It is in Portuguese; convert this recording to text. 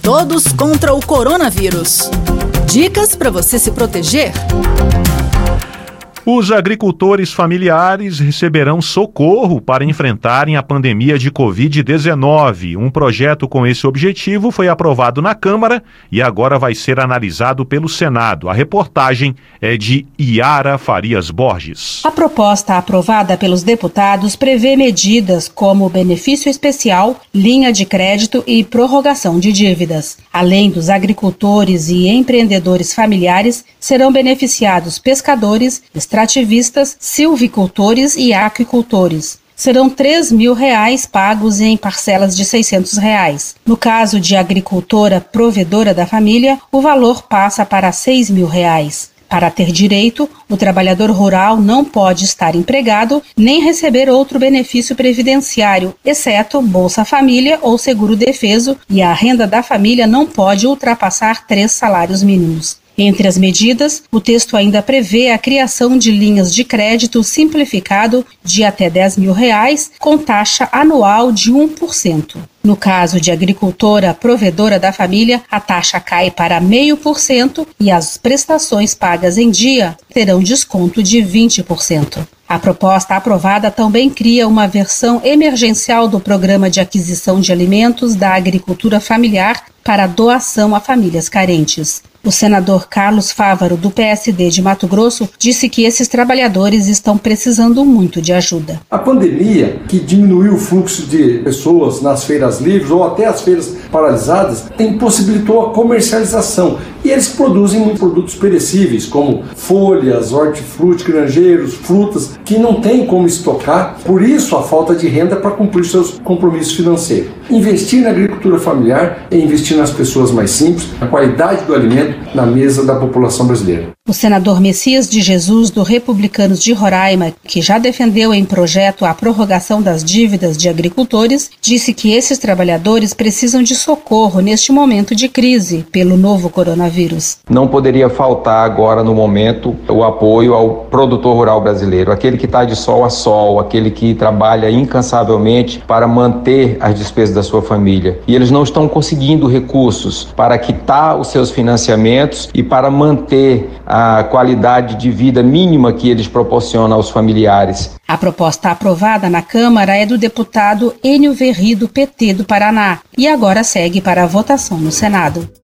Todos contra o coronavírus. Dicas para você se proteger? Os agricultores familiares receberão socorro para enfrentarem a pandemia de Covid-19. Um projeto com esse objetivo foi aprovado na Câmara e agora vai ser analisado pelo Senado. A reportagem é de Iara Farias Borges. A proposta aprovada pelos deputados prevê medidas como benefício especial, linha de crédito e prorrogação de dívidas. Além dos agricultores e empreendedores familiares, serão beneficiados pescadores, extrativistas, silvicultores e aquicultores. Serão R$ 3.000 pagos em parcelas de R$ 600. No caso de agricultora provedora da família, o valor passa para R$ 6.000. Para ter direito, o trabalhador rural não pode estar empregado nem receber outro benefício previdenciário, exceto Bolsa Família ou Seguro-Defeso, e a renda da família não pode ultrapassar 3 salários mínimos. Entre as medidas, o texto ainda prevê a criação de linhas de crédito simplificado de até R$ 10.000, com taxa anual de 1%. No caso de agricultora provedora da família, a taxa cai para 0,5% e as prestações pagas em dia terão desconto de 20%. A proposta aprovada também cria uma versão emergencial do Programa de Aquisição de Alimentos da Agricultura Familiar para doação a famílias carentes. O senador Carlos Fávaro, do PSD de Mato Grosso, disse que esses trabalhadores estão precisando muito de ajuda. A pandemia, que diminuiu o fluxo de pessoas nas feiras livres ou até as feiras paralisadas, possibilitou a comercialização. E eles produzem muitos produtos perecíveis, como folhas, hortifruti, granjeiros, frutas, que não tem como estocar. Por isso, a falta de renda para cumprir seus compromissos financeiros. Investir na agricultura familiar é investir nas pessoas mais simples, na qualidade do alimento na mesa da população brasileira. O senador Messias de Jesus, do Republicanos de Roraima, que já defendeu em projeto a prorrogação das dívidas de agricultores, disse que esses trabalhadores precisam de socorro neste momento de crise pelo novo coronavírus. Não poderia faltar agora no momento o apoio ao produtor rural brasileiro, aquele que está de sol a sol, aquele que trabalha incansavelmente para manter as despesas da sua família. E eles não estão conseguindo recursos para quitar os seus financiamentos e para manter a qualidade de vida mínima que eles proporcionam aos familiares. A proposta aprovada na Câmara é do deputado Enio Verri, do PT do Paraná, e agora segue para a votação no Senado.